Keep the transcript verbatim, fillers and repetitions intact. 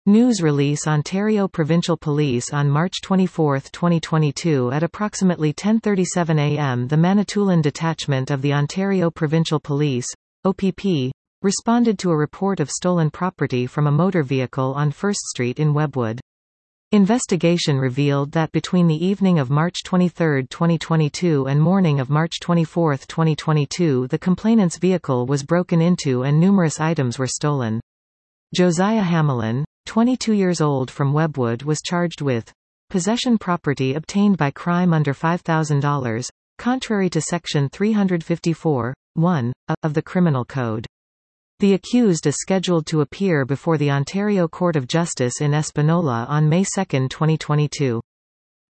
News release Ontario Provincial Police on March twenty-fourth twenty twenty-two at approximately ten thirty-seven a m the Manitoulin Detachment of the Ontario Provincial Police, O P P, responded to a report of stolen property from a motor vehicle on First Street in Webwood. Investigation revealed that between the evening of March twenty-third twenty twenty-two and morning of March twenty-fourth twenty twenty-two the complainant's vehicle was broken into and numerous items were stolen. Josiah Hamelin, twenty-two years old from Webwood, was charged with possession property obtained by crime under five thousand dollars, contrary to Section three fifty-four, one, of the Criminal Code. The accused is scheduled to appear before the Ontario Court of Justice in Espanola on May second twenty twenty-two.